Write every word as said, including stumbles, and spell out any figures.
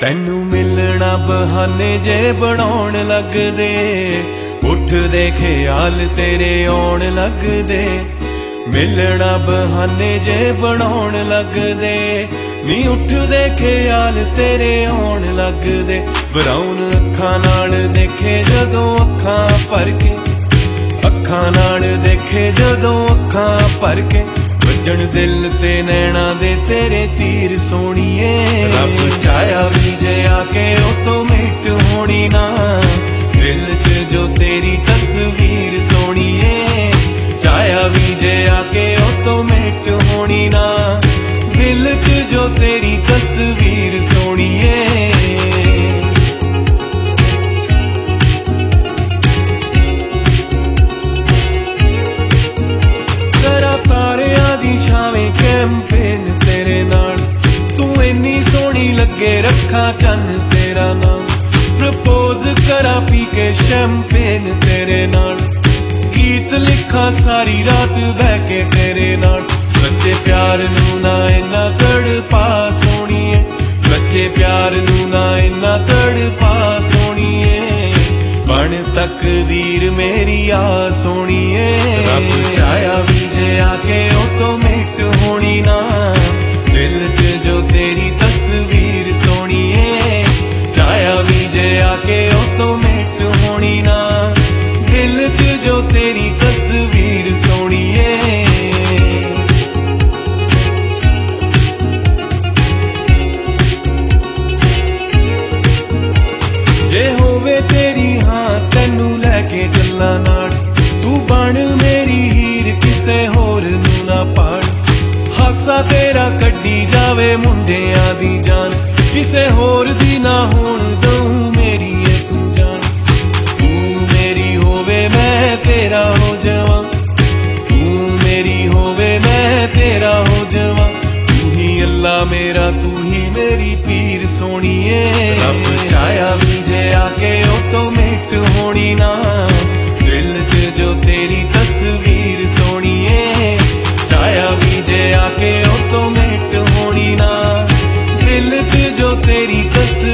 तैनू मिलना बहाने जे बनाउण लगदे, उठदे ख्याल तेरे आउण लगदे। मिलना बहाने जे बनाउण लगदे, नी उठदे ख्याल तेरे आउण लगदे। ब्राउन अखां नाल देखे जदों अखां भर के, अखां नाल देखे जदों अखां भर के। वजन दिल ते नैना दे तेरे तीर सोणीए, रब चाया भी जे आके उतों मिट होनी ना। दिल च जो तेरी तस्वीर सोणीए, चाया भी जे आके उतों मिट होनी ना। दिल च जो तेरी तस्वीर सोणीए। कैंपेन तेरे नाल तू इन्नी सोहनी लगे, रखा चन्न तेरा नाम। प्रपोज करा पी के शैंपेन तेरे नाल, गीत लिखा सारी रात बह के तेरे नाल। सच्चे प्यार नू ना इन्ना तड़पा सोहणीए, सच्चे प्यार नू ना इन्ना तड़पा सोहणीए। बन तकदीर मेरी आ सोहणीए, रब चाया भी जे आके उतों मिट होनी ना। दिल च जो तेरी तस्वीर सोहणीए, चाया भी जे आके उतों मिट होनी ना। दिल च जो तेरी तस्वीर सोहणीए। जे होवे तेरी हाँ तैनू लैके चलना नाल, तू बन मेरी हीर किसे होर नू ना पाड़। हासा तेरा कड्डी जावे मुंडियां दी जान, किसे होर दी ना होण दूं मेरी ए तू जान। तू मेरी होवे मैं तेरा हो जावां, तू मेरी होवे मैं तेरा हो जावां। तू ही अल्लाह मेरा, तू ही मेरी पीर सोहणीए। रब चाया भी जे आके उतों मिट होनी ना। दिल च जो तेरी तस्वीर सोहणीए, चाया भी जे आके उतों मिट होनी ना। दिल च जो तेरी तस्वीर